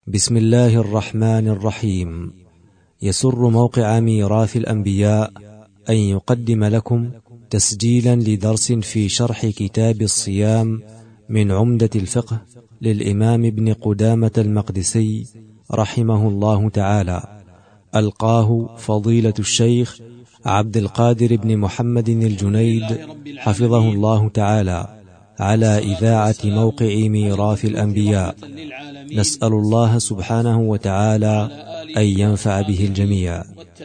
بسم الله الرحمن الرحيم. يسر موقع ميراث الأنبياء أن يقدم لكم تسجيلا لدرس في شرح كتاب الصيام من عمدة الفقه للإمام ابن قدامة المقدسي رحمه الله تعالى، ألقاه فضيلة الشيخ عبد القادر بن محمد الجنيد حفظه الله تعالى على إذاعة موقع ميراث الأنبياء. نسأل الله سبحانه وتعالى أن ينفع به الجميع.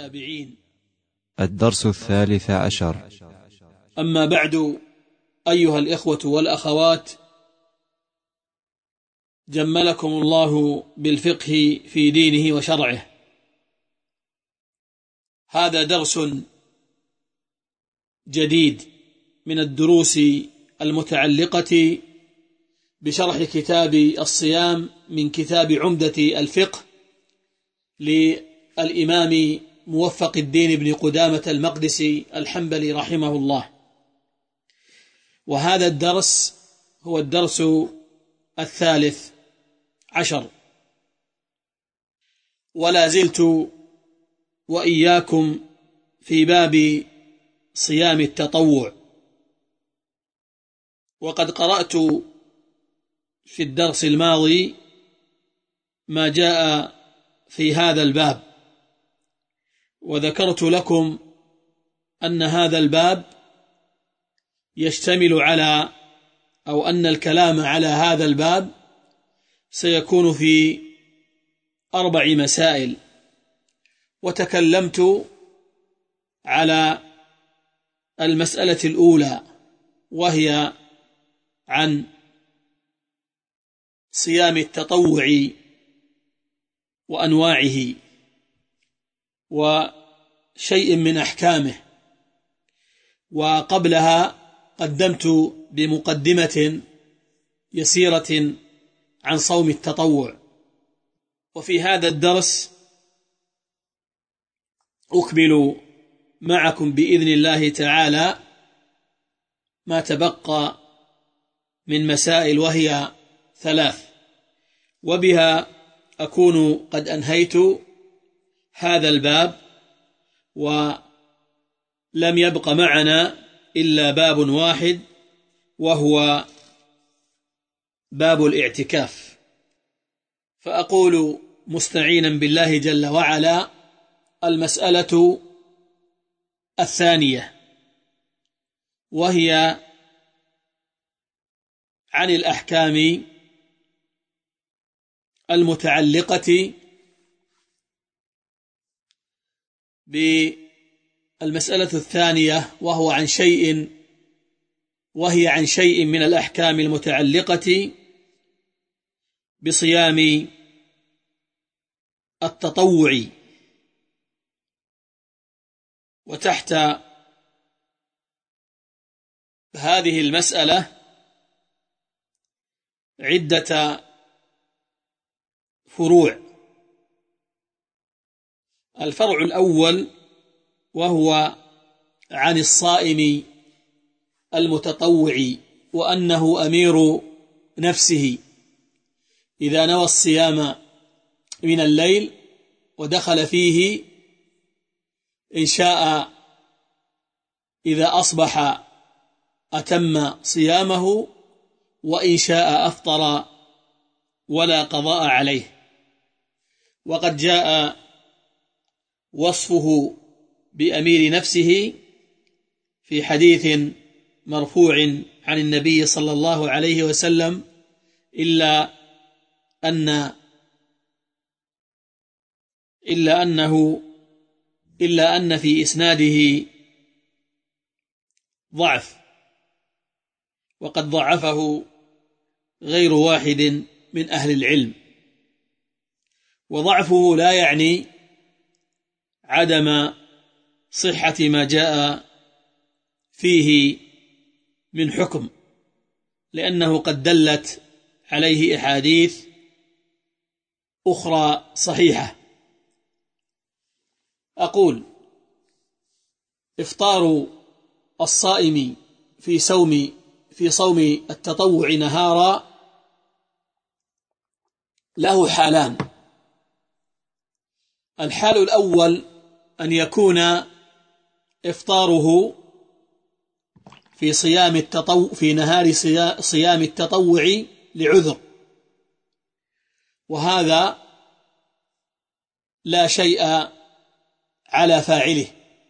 الدرس 13. أما بعد، أيها الإخوة والأخوات، جملكم الله بالفقه في دينه وشرعه. هذا درس جديد من الدروس المتعلقة بشرح كتاب الصيام من كتاب عمدة الفقه للإمام موفق الدين بن قدامة المقدسي الحنبلي رحمه الله. وهذا الدرس هو الدرس 13، ولا زلت وإياكم في باب صيام التطوع. وقد قرأت في الدرس الماضي ما جاء في هذا الباب، وذكرت لكم أن هذا الباب يشتمل على أن الكلام على هذا الباب سيكون في 4 مسائل. وتكلمت على المسألة الأولى، وهي عن صيام التطوع وأنواعه وشيء من أحكامه. وقبلها قدمت بمقدمة يسيرة عن صوم التطوع. وفي هذا الدرس أكمل معكم بإذن الله تعالى ما تبقى من مسائل، وهي 3، وبها أكون قد أنهيت هذا الباب، ولم يبق معنا إلا باب واحد، وهو باب الاعتكاف. فأقول مستعينا بالله جل وعلا: المسألة 2، وهي عن الأحكام المتعلقة بالمسألة 2، وهي عن شيء من الأحكام المتعلقة بصيام التطوع. وتحت هذه المسألة عدة فروع. الفرع الأول وهو عن الصائم المتطوع، وأنه أمير نفسه إذا نوى الصيام من الليل ودخل فيه، إن شاء إذا أصبح أتم صيامه، وإن شاء أفطر ولا قضاء عليه. وقد جاء وصفه بأمير نفسه في حديث مرفوع عن النبي صلى الله عليه وسلم، إلا أن في إسناده ضعف، وقد ضعفه غير واحد من أهل العلم. وضعفه لا يعني عدم صحة ما جاء فيه من حكم، لأنه قد دلت عليه أحاديث أخرى صحيحة. أقول: إفطار الصائم في صوم التطوع نهارا له حالان. الحال الأول أن يكون إفطاره في نهار صيام التطوع لعذر، وهذا لا شيء على فاعله،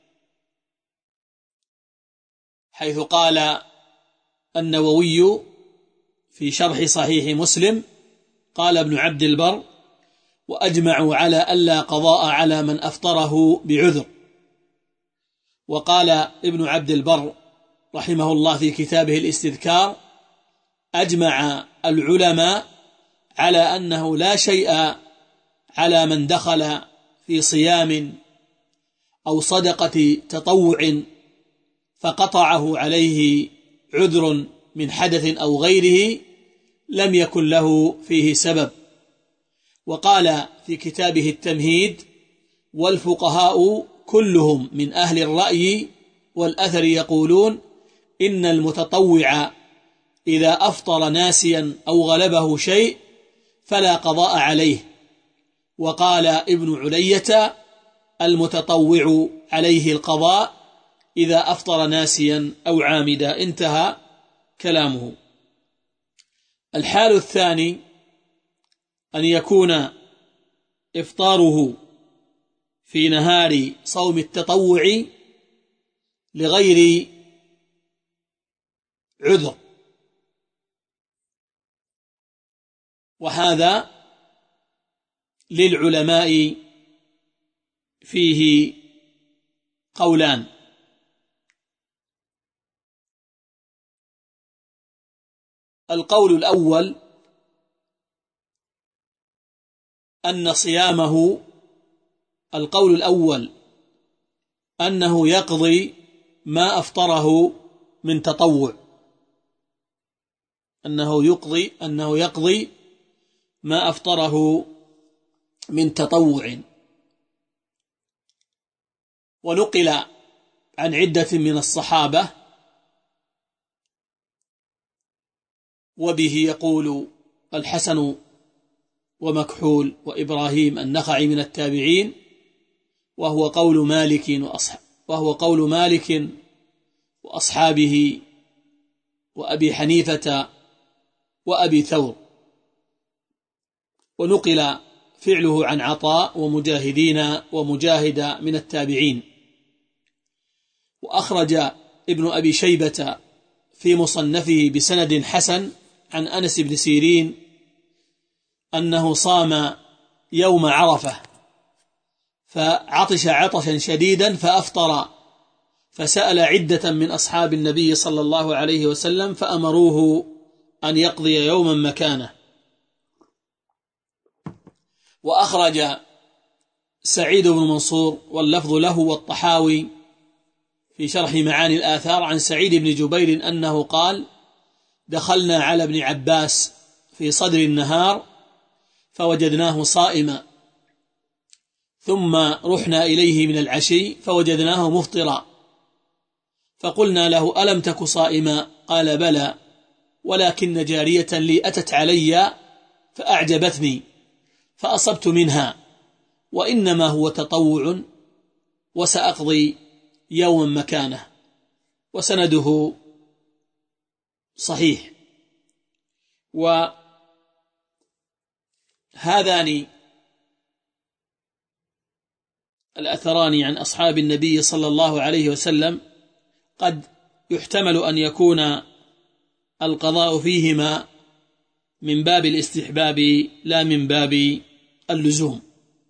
حيث قال النووي في شرح صحيح مسلم قال ابن عبد البر: وأجمعوا على ألا قضاء على من أفطره بعذر. وقال ابن عبد البر رحمه الله في كتابه الاستذكار: أجمع العلماء على أنه لا شيء على من دخل في صيام أو صدقة تطوع فقطعه عليه عذر من حدث أو غيره لم يكن له فيه سبب. وقال في كتابه التمهيد: والفقهاء كلهم من أهل الرأي والأثر يقولون إن المتطوع إذا أفطر ناسيا أو غلبه شيء فلا قضاء عليه. وقال ابن علية: المتطوع عليه القضاء إذا أفطر ناسيا أو عامدا. انتهى كلامه. الحال الثاني أن يكون إفطاره في نهار صوم التطوع لغير عذر، وهذا للعلماء فيه قولان: القول الأول أنه يقضي ما أفطره من تطوع، أنه يقضي ما أفطره من تطوع. ونقل عن عدة من الصحابة، وبه يقول الحسن ومكحول وإبراهيم النخعي من التابعين، وهو قول مالك وأصحابه وأبي حنيفة وأبي ثور. ونقل فعله عن عطاء ومجاهد من التابعين. وأخرج ابن أبي شيبة في مصنفه بسند حسن عن أنس بن سيرين أنه صام يوم عرفة فعطش عطشا شديدا فأفطر، فسأل عدة من أصحاب النبي صلى الله عليه وسلم فأمروه أن يقضي يوما مكانه. وأخرج سعيد بن منصور واللفظ له والطحاوي في شرح معاني الآثار عن سعيد بن جبير أنه قال: دخلنا على ابن عباس في صدر النهار فوجدناه صائما، ثم رحنا إليه من العشي فوجدناه مفطرا، فقلنا له: ألم تك صائما؟ قال: بلى، ولكن جارية لي أتت علي فأعجبتني فأصبت منها، وإنما هو تطوع وسأقضي يوما مكانه. وسنده صحيح. وهذان الأثران عن أصحاب النبي صلى الله عليه وسلم قد يحتمل أن يكون القضاء فيهما من باب الاستحباب لا من باب اللزوم.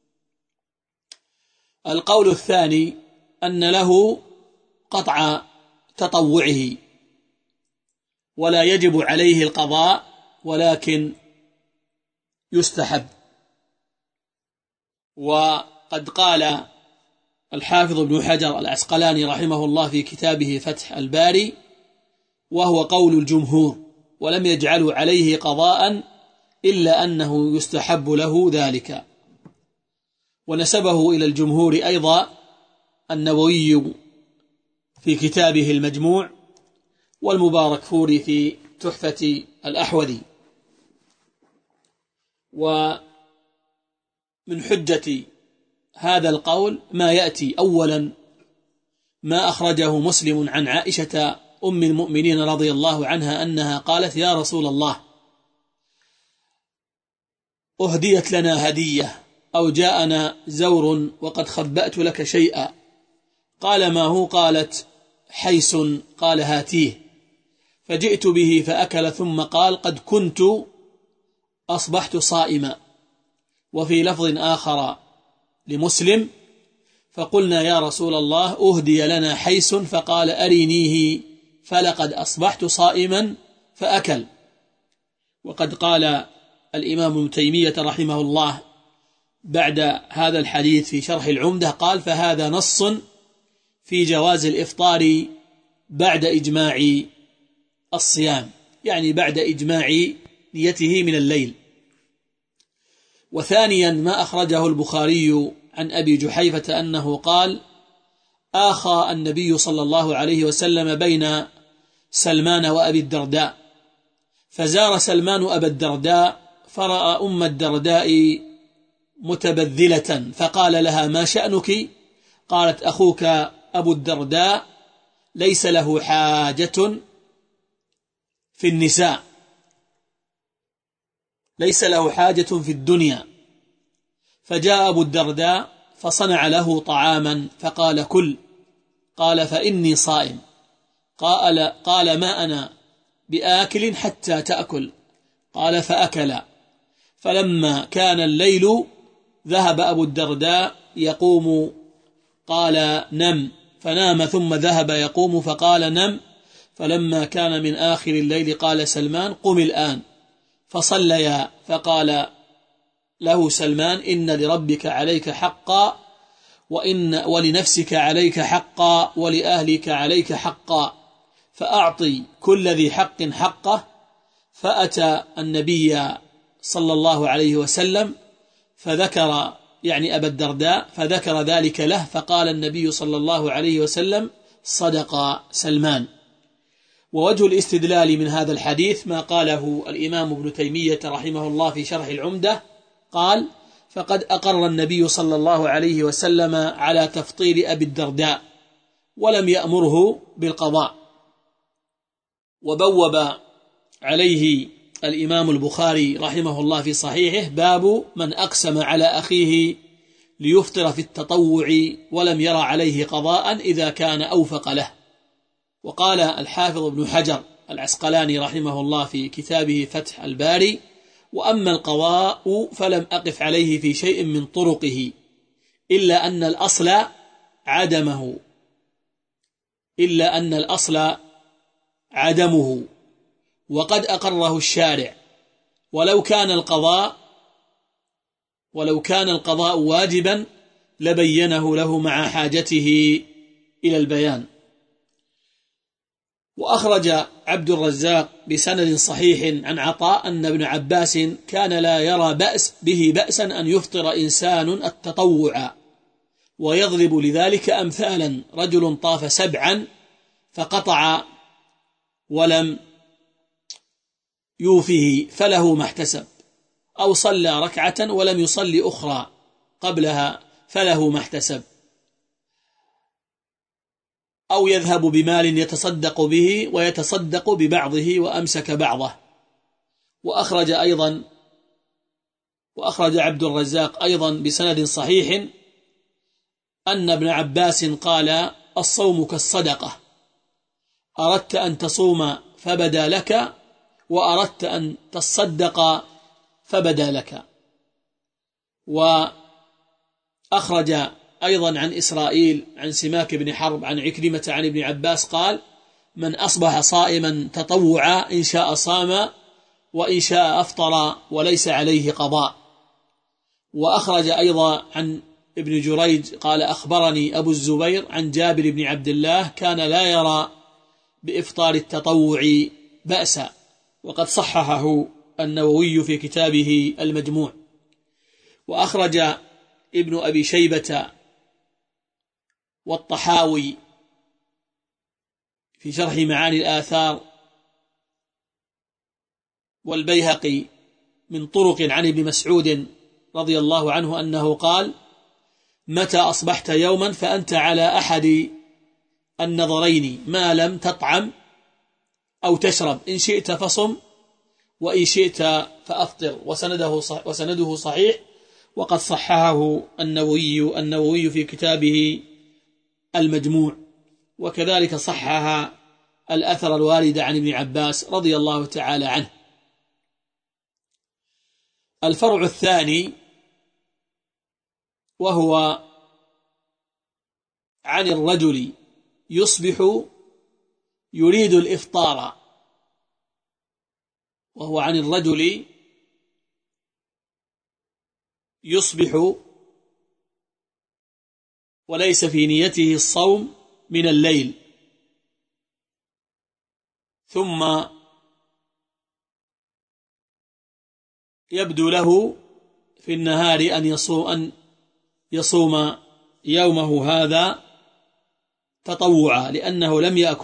القول الثاني أن له قطع تطوعه ولا يجب عليه القضاء ولكن يستحب. وقد قال الحافظ ابن حجر العسقلاني رحمه الله في كتابه فتح الباري: وهو قول الجمهور، ولم يجعلوا عليه قضاء إلا أنه يستحب له ذلك. ونسبه إلى الجمهور أيضا النووي في كتابه المجموع، والمباركفوري في تحفة الأحوذي. ومن حجة هذا القول ما يأتي. أولا ما أخرجه مسلم عن عائشة أم المؤمنين رضي الله عنها أنها قالت: يا رسول الله، أهديت لنا هدية أو جاءنا زور وقد خبأت لك شيئا. قال: ما هو؟ قالت: حيس. قال: هاتيه. فجئت به فأكل، ثم قال: قد كنت أصبحت صائما. وفي لفظ آخر لمسلم: فقلنا يا رسول الله أهدي لنا حيس، فقال: أرنيه، فلقد أصبحت صائما، فأكل. وقد قال الإمام ابن تيمية رحمه الله بعد هذا الحديث في شرح العمدة، قال: فهذا نص في جواز الإفطار بعد إجماع الصيام، يعني بعد إجماع نيته من الليل. وثانيا ما أخرجه البخاري عن أبي جحيفة أنه قال: آخى النبي صلى الله عليه وسلم بين سلمان وأبي الدرداء، فزار سلمان أبا الدرداء فرأى أم الدرداء متبذلة، فقال لها: ما شأنك؟ قالت: أخوك أبو الدرداء ليس له حاجة في النساء، ليس له حاجة في الدنيا. فجاء أبو الدرداء فصنع له طعاما فقال: كل. قال: فإني صائم. قال: ما أنا بآكل حتى تأكل. قال: فأكل. فلما كان الليل ذهب أبو الدرداء يقوم، قال: نم. فنام ثم ذهب يقوم فقال: نم. فلما كان من آخر الليل قال سلمان: قم الآن. فصليا. فقال له سلمان: إن لربك عليك حقا، ولنفسك عليك حقا، ولأهلك عليك حقا، فأعطي كل ذي حق حقه. فأتى النبي صلى الله عليه وسلم فذكر، يعني أبا الدرداء، فذكر ذلك له، فقال النبي صلى الله عليه وسلم: صدق سلمان. ووجه الاستدلال من هذا الحديث ما قاله الإمام ابن تيمية رحمه الله في شرح العمدة، قال: فقد أقر النبي صلى الله عليه وسلم على تفطير أبي الدرداء ولم يأمره بالقضاء. وبوب عليه الإمام البخاري رحمه الله في صحيحه: باب من أقسم على أخيه ليفطر في التطوع ولم يرى عليه قضاء إذا كان أوفق له. وقال الحافظ ابن حجر العسقلاني رحمه الله في كتابه فتح الباري: وأما القضاء فلم أقف عليه في شيء من طرقه، إلا أن الأصل عدمه، وقد أقره الشارع. ولو كان القضاء واجبا لبينه له مع حاجته إلى البيان. وأخرج عبد الرزاق بسند صحيح عن عطاء أن ابن عباس كان لا يرى بأسا أن يفطر إنسان التطوع، ويضرب لذلك أمثالا: رجل طاف 7 فقطع ولم يوفه فله ما احتسب، أو صلى ركعة ولم يصلي أخرى قبلها فله ما احتسب، أو يذهب بمال يتصدق به ويتصدق ببعضه وأمسك بعضه. وأخرج عبد الرزاق أيضا بسند صحيح أن ابن عباس قال: الصوم كالصدقة، أردت أن تصوم فبدا لك، وأردت أن تصدق فبدا لك. وأخرج أيضا عن إسرائيل عن سماك بن حرب عن عكرمة عن ابن عباس قال: من أصبح صائما تطوعا إن شاء صام وإن شاء أفطر وليس عليه قضاء. وأخرج أيضا عن ابن جريج قال: أخبرني أبو الزبير عن جابر بن عبد الله كان لا يرى بإفطار التطوع بأسا، وقد صححه النووي في كتابه المجموع. وأخرج ابن أبي شيبة والطحاوي في شرح معاني الآثار والبيهقي من طرق عن ابن مسعود رضي الله عنه أنه قال: متى أصبحت يوما فأنت على أحد النظرين ما لم تطعم أو تشرب، إن شئت فصم وإن شئت فأفطر. وسنده صحيح، وقد صححه النووي في كتابه المجموع، وكذلك صحح الأثر الوارد عن ابن عباس رضي الله تعالى عنه. الفرع الثاني وهو عن الرجل يصبح يريد الإفطار، وهو عن الرجل يصبح وليس في نيته الصوم من الليل، ثم يبدو له في النهار أن يصوم يومه هذا تطوعا، لأنه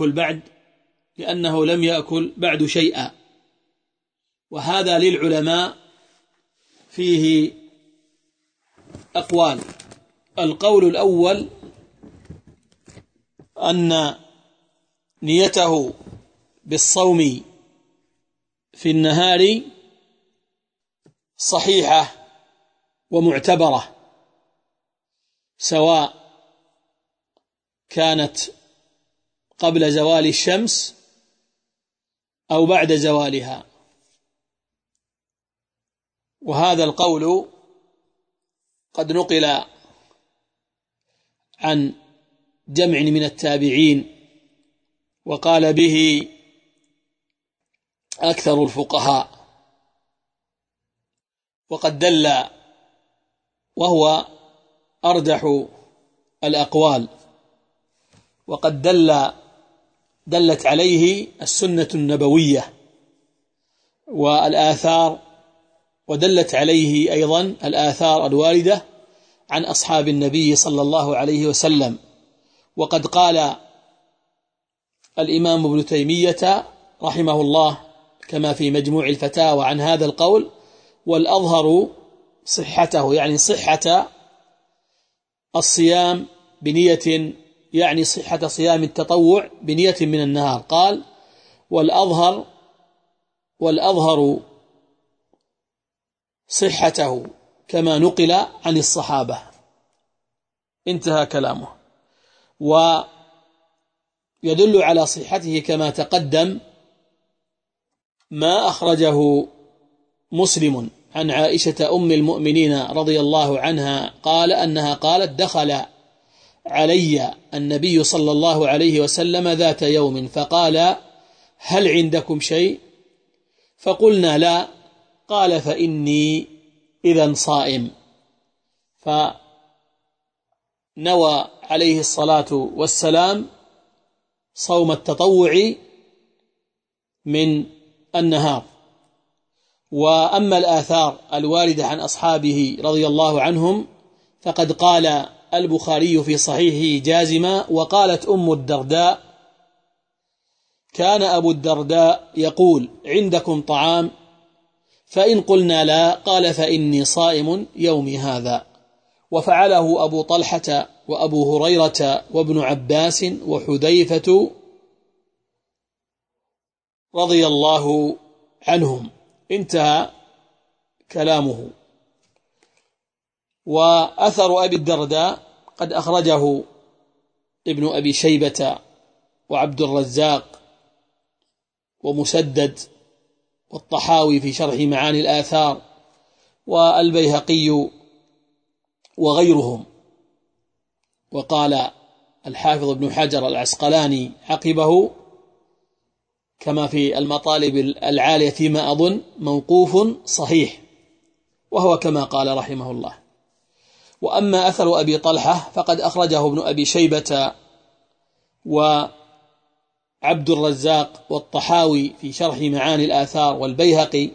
لم يأكل بعد شيئا. وهذا للعلماء فيه أقوال. القول الأول أن نيته بالصوم في النهار صحيحة ومعتبرة، سواء كانت قبل زوال الشمس أو بعد زوالها. وهذا القول قد نقل عن جمع من التابعين، وقال به أكثر الفقهاء، وقد دل، وهو أرجح الأقوال، وقد دلت عليه السنة النبوية والآثار، ودلت عليه أيضا الآثار الواردة عن أصحاب النبي صلى الله عليه وسلم. وقد قال الإمام ابن تيمية رحمه الله كما في مجموع الفتاوى عن هذا القول: والأظهر صحته، يعني صحة الصيام بنية، يعني صحة صيام التطوع بنية من النهار. قال: والأظهر صحته كما نقل عن الصحابة. انتهى كلامه. ويدل على صحته كما تقدم ما أخرجه مسلم عن عائشة أم المؤمنين رضي الله عنها أنها قالت: دخل علي النبي صلى الله عليه وسلم ذات يوم فقال: هل عندكم شيء؟ فقلنا: لا. قال: فإني إذن صائم. فنوى عليه الصلاة والسلام صوم التطوع من النهار. وأما الآثار الواردة عن أصحابه رضي الله عنهم فقد قال البخاري في صحيحه جازما: وقالت أم الدرداء: كان أبو الدرداء يقول: عندكم طعام؟ فإن قلنا لا، قال: فإني صائم يومي هذا. وفعله أبو طلحة وأبو هريرة وابن عباس وحذيفة رضي الله عنهم. انتهى كلامه. وأثر أبي الدرداء قد أخرجه ابن أبي شيبة وعبد الرزاق ومسدد والطحاوي في شرح معاني الآثار والبيهقي وغيرهم. وقال الحافظ ابن حجر العسقلاني عقبه كما في المطالب العالية فيما أظن: موقوف صحيح، وهو كما قال رحمه الله. وأما أثر أبي طلحة فقد أخرجه ابن أبي شيبة وعبد الرزاق والطحاوي في شرح معاني الآثار والبيهقي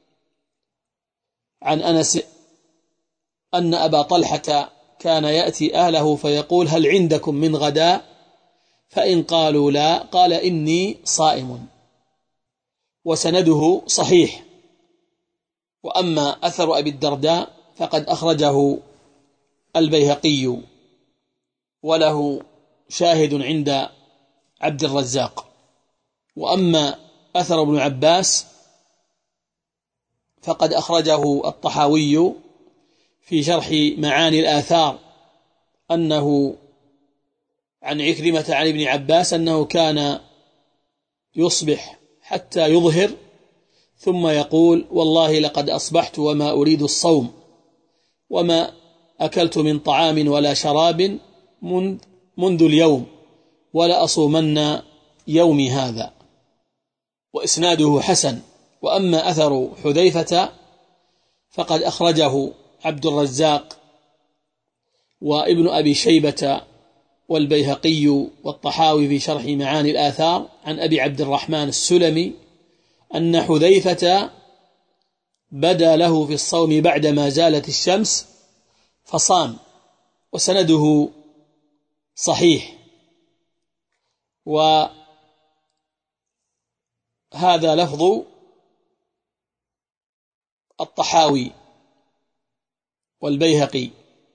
عن أنس أن أبا طلحة كان يأتي أهله فيقول: هل عندكم من غداء؟ فإن قالوا لا، قال: إني صائم. وسنده صحيح. وأما أثر أبي الدرداء فقد أخرجه البيهقي، وله شاهد عند عبد الرزاق. وأما أثر ابن عباس فقد أخرجه الطحاوي في شرح معاني الآثار أنه عن عكرمة عن ابن عباس أنه كان يصبح حتى يظهر ثم يقول: والله لقد أصبحت وما أريد الصوم، وما أكلت من طعام ولا شراب منذ اليوم، ولا أصومن يومي هذا. وإسناده حسن. وأما أثر حذيفة فقد أخرجه عبد الرزاق وابن أبي شيبة والبيهقي والطحاوي في شرح معاني الآثار عن أبي عبد الرحمن السلمي أن حذيفة بدا له في الصوم بعدما زالت الشمس فصام، وسنده صحيح. وهذا لفظ الطحاوي والبيهقي.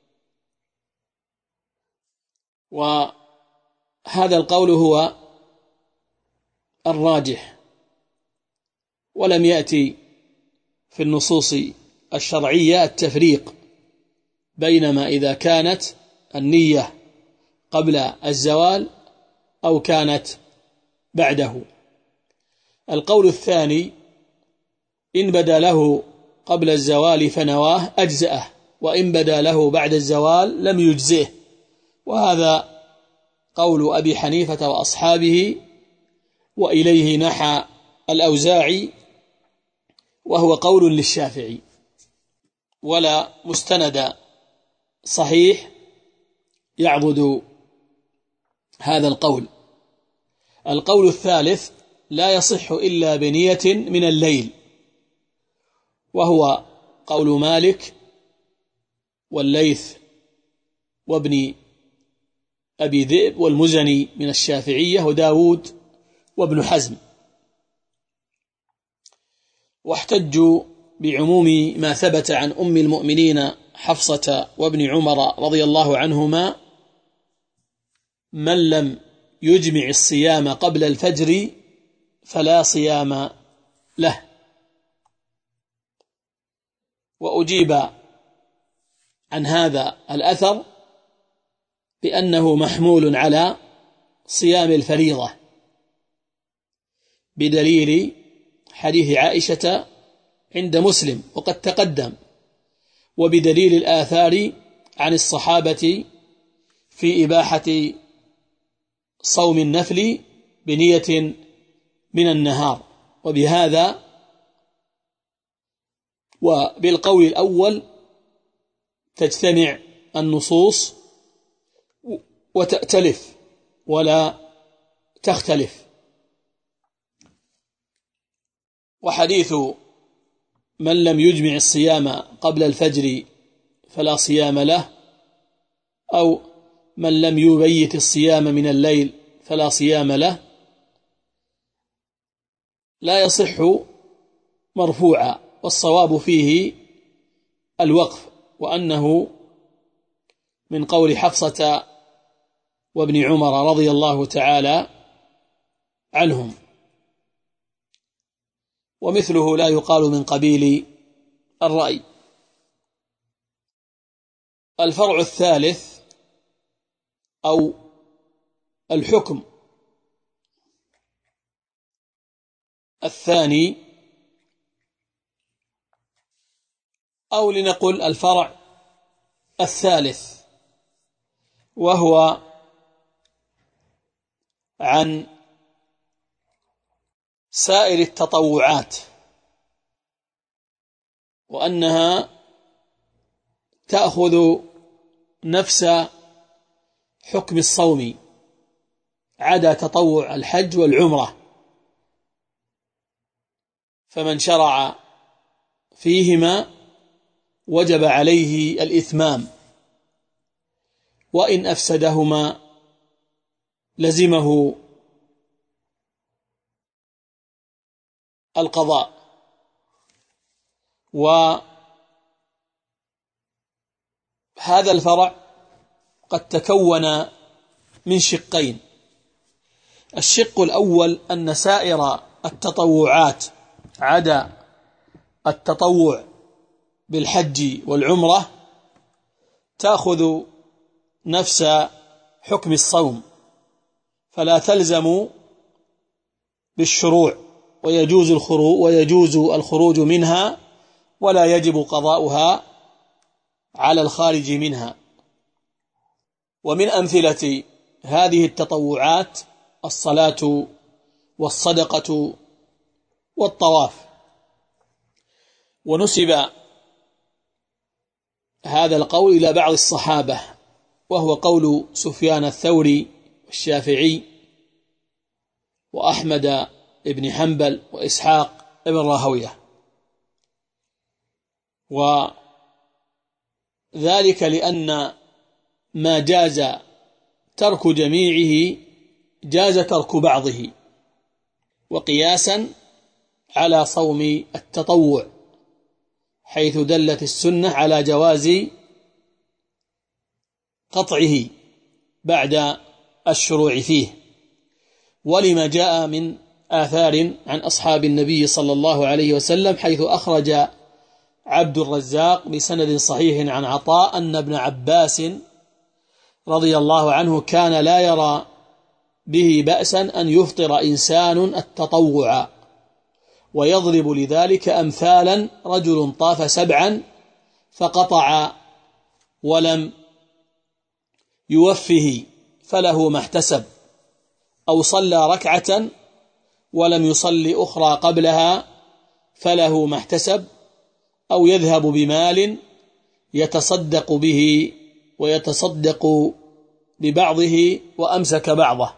وهذا القول هو الراجح، ولم يأتي في النصوص الشرعية التفريق بينما إذا كانت النية قبل الزوال أو كانت بعده. القول الثاني: إن بدا له قبل الزوال فنواه أجزأه، وإن بدا له بعد الزوال لم يجزئه. وهذا قول أبي حنيفة وأصحابه، وإليه نحى الأوزاعي، وهو قول للشافعي، ولا مستند صحيح يعضد هذا القول. القول الثالث: لا يصح إلا بنية من الليل، وهو قول مالك والليث وابن أبي ذئب والمزني من الشافعية وداود وابن حزم. واحتجوا بعموم ما ثبت عن أم المؤمنين حفصة وابن عمر رضي الله عنهما: من لم يجمع الصيام قبل الفجر فلا صيام له. وأجيب عن هذا الأثر بأنه محمول على صيام الفريضة بدليل حديث عائشة عند مسلم وقد تقدم، وبدليل الآثار عن الصحابة في إباحة صوم النفل بنية من النهار. وبهذا وبالقول الأول تجتمع النصوص وتأتلف ولا تختلف. وحديث من لم يجمع الصيام قبل الفجر فلا صيام له، أو من لم يبيت الصيام من الليل فلا صيام له، لا يصح مرفوعا، والصواب فيه الوقف، وأنه من قول حفصة وابن عمر رضي الله تعالى عنهم. ومثله لا يقال من قبيل الرأي. الفرع الثالث أو الحكم الثاني، أو لنقل الفرع الثالث، وهو عن سائر التطوعات، وأنها تأخذ نفس حكم الصوم عدا تطوع الحج والعمرة، فمن شرع فيهما وجب عليه الإتمام، وإن أفسدهما لزمه القضاء. وهذا هذا الفرع قد تكون من شقين. الشق الأول أن سائر التطوعات عدا التطوع بالحج والعمرة تأخذ نفس حكم الصوم، فلا تلزم بالشروع، ويجوز الخروج منها ولا يجب قضاؤها على الخارج منها. ومن أمثلة هذه التطوعات الصلاة والصدقة والطواف. ونسب هذا القول إلى بعض الصحابة، وهو قول سفيان الثوري والشافعي وأحمد بن حنبل وإسحاق بن راهويه، وذلك لأن ما جاز ترك جميعه جاز ترك بعضه، وقياسا على صوم التطوع، حيث دلت السنة على جواز قطعه بعد الشروع فيه، ولما جاء من آثار عن أصحاب النبي صلى الله عليه وسلم، حيث أخرج عبد الرزاق بسند صحيح عن عطاء أن ابن عباس رضي الله عنه كان لا يرى به بأسا أن يفطر إنسان التطوع، ويضرب لذلك أمثالا: رجل طاف 7 فقطع ولم يوفه فله ما احتسب، أو صلى ركعة ولم يصلي أخرى قبلها فله ما احتسب، أو يذهب بمال يتصدق به ويتصدق ببعضه وأمسك بعضه.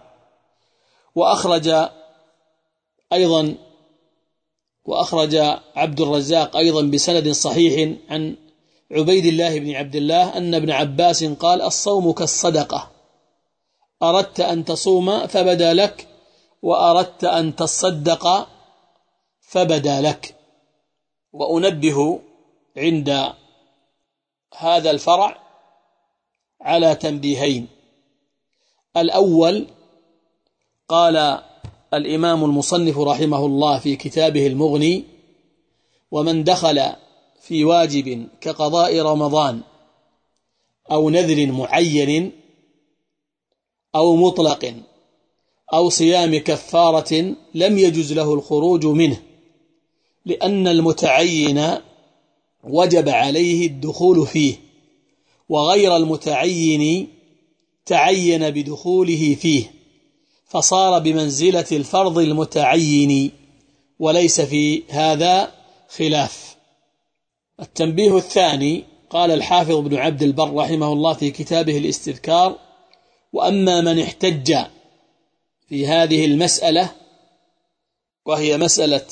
وأخرج عبد الرزاق أيضا بسند صحيح عن عبيد الله بن عبد الله أن ابن عباس قال: الصوم كالصدقة، أردت أن تصوم فبدا لك، وأردت أن تصدق فبدا لك. وأنبه عند هذا الفرع على تنبيهين. الأول، قال الإمام المصنف رحمه الله في كتابه المغني: ومن دخل في واجب كقضاء رمضان أو نذر معين أو مطلق أو صيام كفارة لم يجز له الخروج منه، لأن المتعين وجب عليه الدخول فيه، وغير المتعين تعين بدخوله فيه، فصار بمنزلة الفرض المتعين، وليس في هذا خلاف. التنبيه الثاني، قال الحافظ ابن عبد البر رحمه الله في كتابه الاستذكار: وأما من احتج في هذه المسألة، وهي مسألة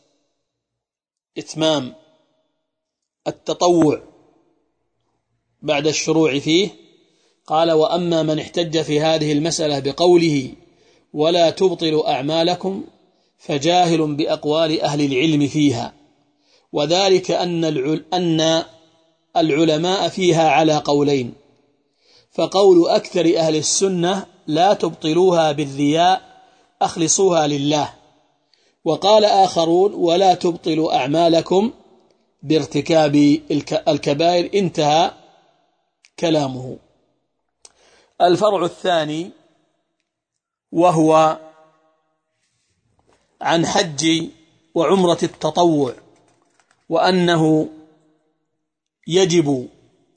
إتمام التطوع بعد الشروع فيه، قال: وأما من احتج في هذه المسألة بقوله ولا تبطلوا أعمالكم فجاهل بأقوال أهل العلم فيها، وذلك أن العلماء فيها على قولين، فقول أكثر أهل السنة لا تبطلوها بالرياء، أخلصوها لله، وقال آخرون ولا تبطلوا أعمالكم بارتكاب الكبائر. انتهى كلامه. الفرع الثاني، وهو عن حج وعمرة التطوع، وأنه يجب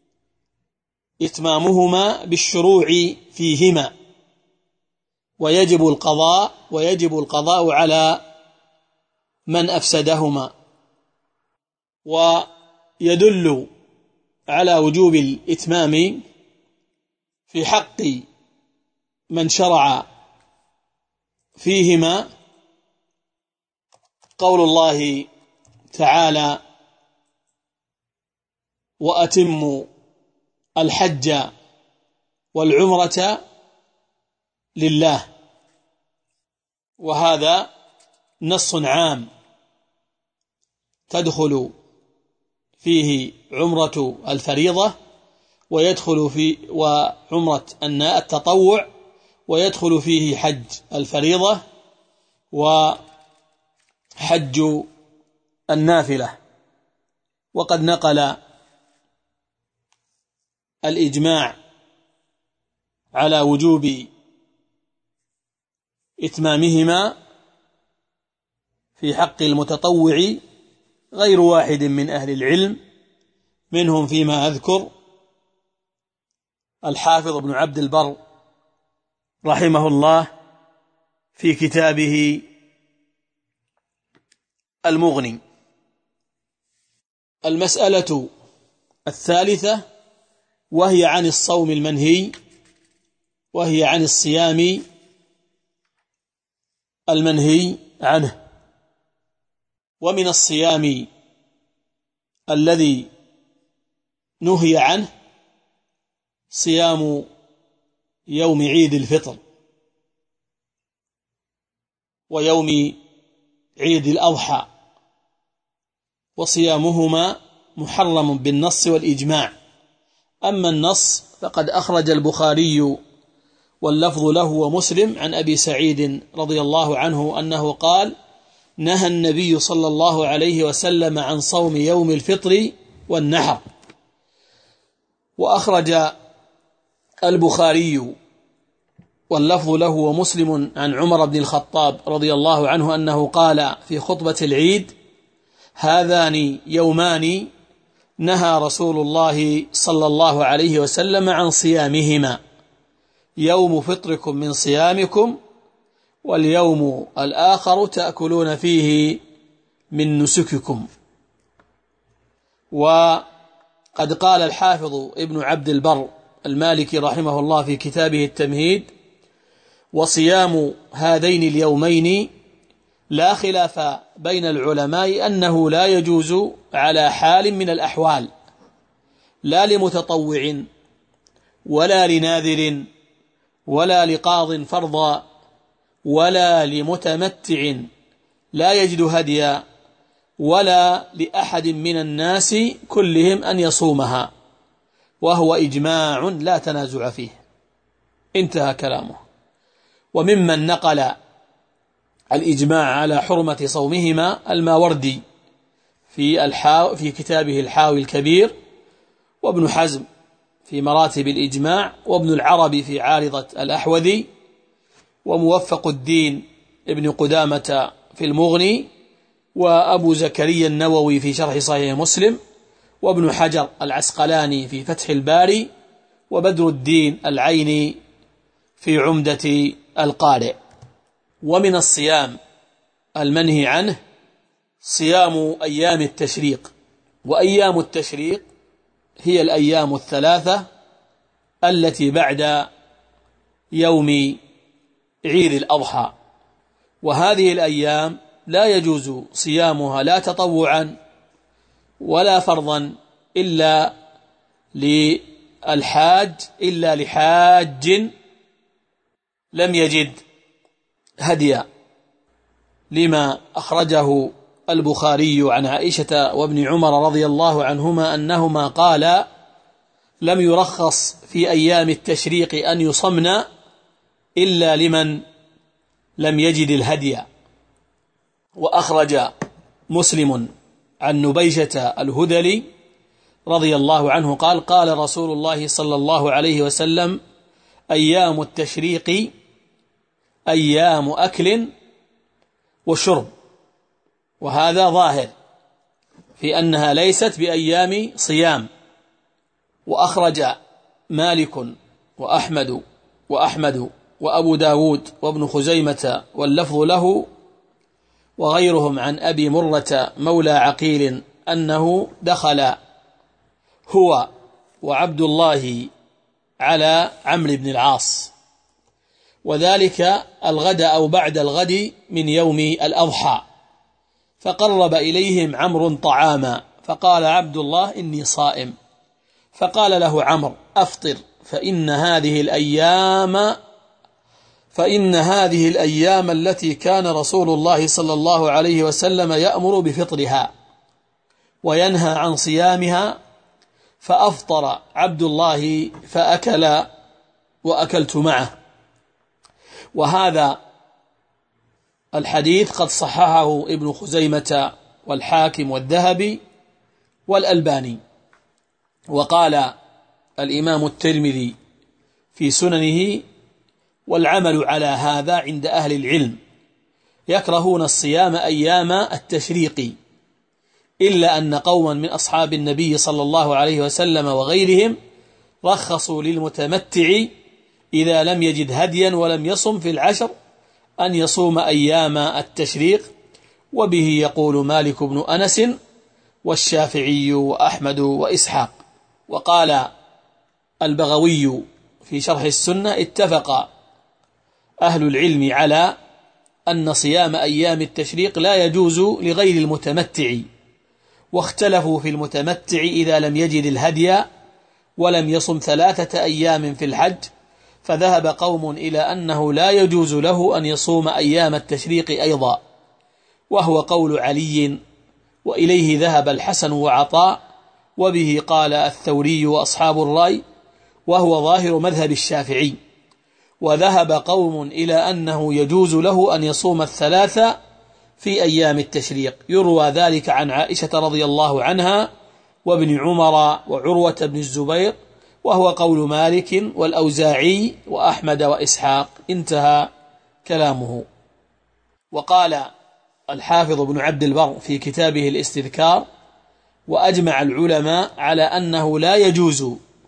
إتمامهما بالشروع فيهما، ويجب القضاء على من أفسدهما. ويدل على وجوب الإتمام في حق من شرع فيهما قول الله تعالى: وأتموا الحج والعمرة لله. وهذا نص عام تدخل فيه عمرة الفريضة ويدخل في وعمرة التطوع، ويدخل فيه حج الفريضة وحج النافلة. وقد نقل الإجماع على وجوب إتمامهما في حق المتطوع غير واحد من أهل العلم، منهم فيما أذكر الحافظ ابن عبد البر رحمه الله في كتابه المغني. المسألة الثالثة وهي عن الصوم المنهي، وهي عن الصيام المنهي عنه. ومن الصيام الذي نهي عنه صيام يوم عيد الفطر ويوم عيد الأضحى، وصيامهما محرم بالنص والإجماع. أما النص فقد أخرج البخاري واللفظ له ومسلم عن أبي سعيد رضي الله عنه أنه قال: نهى النبي صلى الله عليه وسلم عن صوم يوم الفطر والنحر. وأخرج البخاري واللفظ له ومسلم عن عمر بن الخطاب رضي الله عنه أنه قال في خطبة العيد: هذان يومان نهى رسول الله صلى الله عليه وسلم عن صيامهما، يوم فطركم من صيامكم، واليوم الآخر تأكلون فيه من نسككم. وقد قال الحافظ ابن عبد البر المالكي رحمه الله في كتابه التمهيد: وصيام هذين اليومين لا خلاف بين العلماء أنه لا يجوز على حال من الأحوال، لا لمتطوع ولا لناذر ولا لقاض فرضا ولا لمتمتع لا يجد هديا ولا لأحد من الناس كلهم أن يصومها، وهو إجماع لا تنازع فيه. انتهى كلامه. وممن نقل الإجماع على حرمة صومهما الماوردي في كتابه الحاوي الكبير، وابن حزم في مراتب الإجماع، وابن العربي في عارضة الأحوذي، وموفق الدين ابن قدامة في المغني، وأبو زكريا النووي في شرح صحيح مسلم، وابن حجر العسقلاني في فتح الباري، وبدر الدين العيني في عمدة القارئ. ومن الصيام المنهي عنه صيام أيام التشريق. وأيام التشريق هي الأيام الثلاثة التي بعد يوم عيد الأضحى، وهذه الأيام لا يجوز صيامها لا تطوعا ولا فرضا إلا لحاج لم يجد هديا، لما أخرجه البخاري عن عائشة وابن عمر رضي الله عنهما أنهما قالا: لم يرخص في أيام التشريق أن يصمن إلا لمن لم يجد الهدي. وأخرج مسلم عن نبيشة الهذلي رضي الله عنه قال: قال رسول الله صلى الله عليه وسلم: أيام التشريق أيام أكل وشرب. وهذا ظاهر في أنها ليست بأيام صيام. وأخرج مالك وأحمد وأبو داود وابن خزيمة واللفظ له وغيرهم عن أبي مرة مولى عقيل أنه دخل هو وعبد الله على عمرو بن العاص، وذلك الغد أو بعد الغد من يوم الأضحى، فقرب إليهم عمرو طعاما، فقال عبد الله: إني صائم. فقال له عمرو: أفطر، فإن هذه الأيام التي كان رسول الله صلى الله عليه وسلم يأمر بفطرها وينهى عن صيامها، فأفطر عبد الله فأكل وأكلت معه. وهذا الحديث قد صححه ابن خزيمة والحاكم والذهبي والألباني. وقال الإمام الترمذي في سننه: والعمل على هذا عند أهل العلم يكرهون الصيام أيام التشريق، إلا أن قوما من أصحاب النبي صلى الله عليه وسلم وغيرهم رخصوا للمتمتع إذا لم يجد هديا ولم يصم في العشر أن يصوم أيام التشريق. وبه يقول مالك بن أنس والشافعي وأحمد وإسحاق. وقال البغوي في شرح السنة: اتفق أهل العلم على أن صيام أيام التشريق لا يجوز لغير المتمتع، واختلفوا في المتمتع إذا لم يجد الهدي ولم يصم 3 أيام في الحج، فذهب قوم إلى أنه لا يجوز له أن يصوم أيام التشريق أيضا، وهو قول علي، وإليه ذهب الحسن وعطاء، وبه قال الثوري وأصحاب الرأي، وهو ظاهر مذهب الشافعي. وذهب قوم إلى أنه يجوز له أن يصوم 3 في أيام التشريق، يروى ذلك عن عائشة رضي الله عنها وابن عمر وعروة بن الزبير، وهو قول مالك والأوزاعي وأحمد وإسحاق. انتهى كلامه. وقال الحافظ بن عبد البر في كتابه الاستذكار: وأجمع العلماء على أنه لا يجوز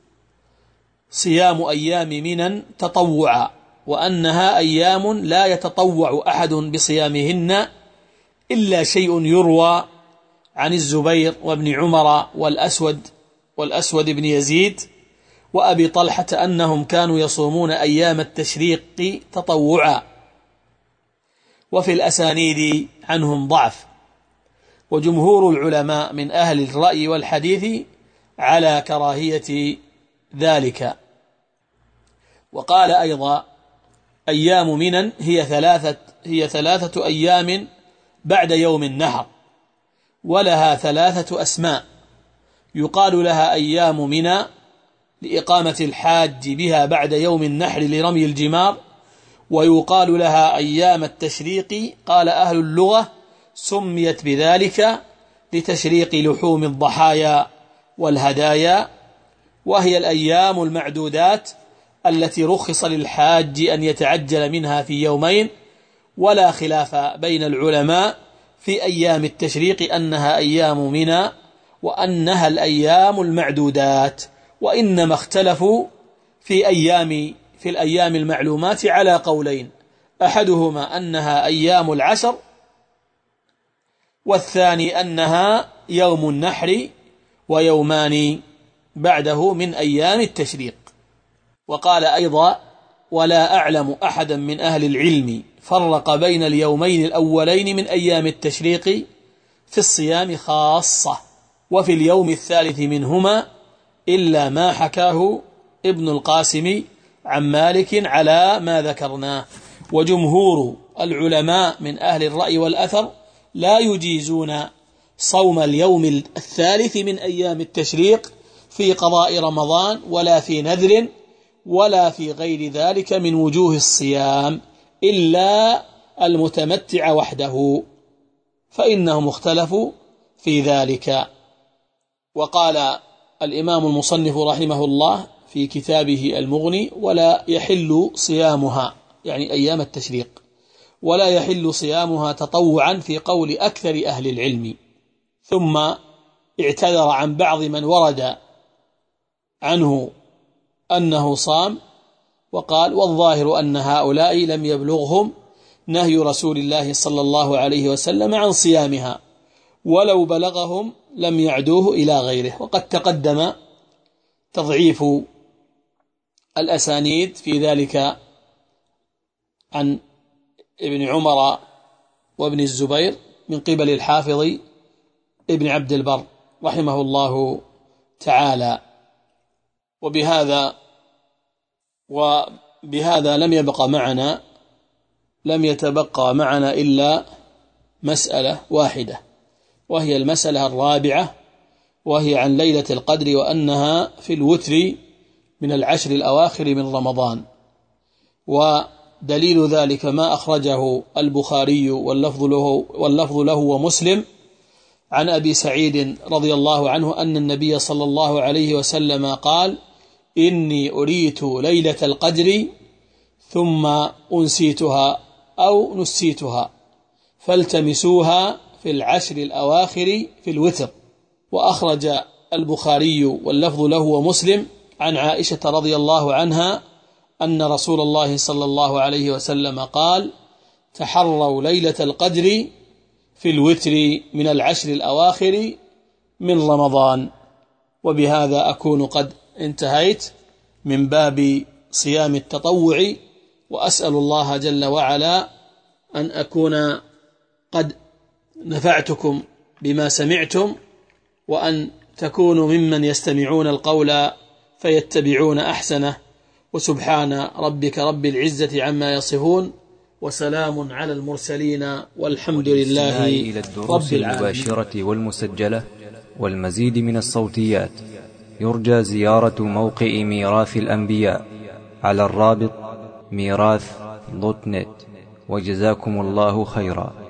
صيام أيام منى تطوعا، وأنها أيام لا يتطوع أحد بصيامهن إلا شيء يروى عن الزبير وابن عمر والأسود بن يزيد وأبي طلحة أنهم كانوا يصومون أيام التشريق تطوعا، وفي الأسانيد عنهم ضعف. وجمهور العلماء من أهل الرأي والحديث على كراهية ذلك. وقال أيضا: أيام منى هي 3 أيام بعد يوم النحر، ولها 3 أسماء، يقال لها أيام منى لإقامة الحاج بها بعد يوم النحر لرمي الجمار، ويقال لها أيام التشريق. قال أهل اللغة: سميت بذلك لتشريق لحوم الضحايا والهدايا، وهي الأيام المعدودات التي رخص للحاج أن يتعجل منها في يومين. ولا خلاف بين العلماء في أيام التشريق أنها أيام منى وأنها الأيام المعدودات، وإنما اختلفوا في الأيام المعلومات على قولين: أحدهما أنها أيام العشر، والثاني أنها يوم النحر ويومان بعده من أيام التشريق. وقال أيضا: ولا أعلم أحدا من أهل العلم فرق بين اليومين الأولين من أيام التشريق في الصيام خاصة، وفي اليوم الثالث منهما، إلا ما حكاه ابن القاسم عن مالك على ما ذكرناه. وجمهور العلماء من أهل الرأي والأثر لا يجيزون صوم اليوم الثالث من أيام التشريق في قضاء رمضان ولا في نذر ولا في غير ذلك من وجوه الصيام، إلا المتمتع وحده، فإنهم اختلفوا في ذلك. وقال الإمام المصنف رحمه الله في كتابه المغني: ولا يحل صيامها، يعني أيام التشريق، ولا يحل صيامها تطوعا في قول أكثر أهل العلم. ثم اعتذر عن بعض من ورد عنه أنه صام، وقال: والظاهر أن هؤلاء لم يبلغهم نهي رسول الله صلى الله عليه وسلم عن صيامها، ولو بلغهم لم يعدوه إلى غيره. وقد تقدم تضعيف الأسانيد في ذلك عن ابن عمر وابن الزبير من قبل الحافظ ابن عبد البر رحمه الله تعالى. وبهذا لم يتبقى معنا إلا مسألة واحدة، وهي المسألة الرابعة، وهي عن ليلة القدر وأنها في الوتر من العشر الأواخر من رمضان. ودليل ذلك ما أخرجه البخاري واللفظ له ومسلم عن أبي سعيد رضي الله عنه أن النبي صلى الله عليه وسلم قال: إني أريت ليلة القدر ثم أنسيتها أو نسيتها فالتمسوها في العشر الأواخر في الوتر. وأخرج البخاري واللفظ له ومسلم عن عائشة رضي الله عنها أن رسول الله صلى الله عليه وسلم قال: تحروا ليلة القدر في الوتر من العشر الأواخر من رمضان. وبهذا أكون قد انتهيت من باب صيام التطوع، وأسأل الله جل وعلا أن أكون قد نفعتكم بما سمعتم، وأن تكونوا ممن يستمعون القول فيتبعون أحسنه. وسبحان ربك رب العزة عما يصفون، وسلام على المرسلين، والحمد لله إلى الدروس المباشرة والمسجلة والمزيد من الصوتيات يرجى زيارة موقع ميراث الأنبياء على الرابط ميراث.net. وجزاكم الله خيرا.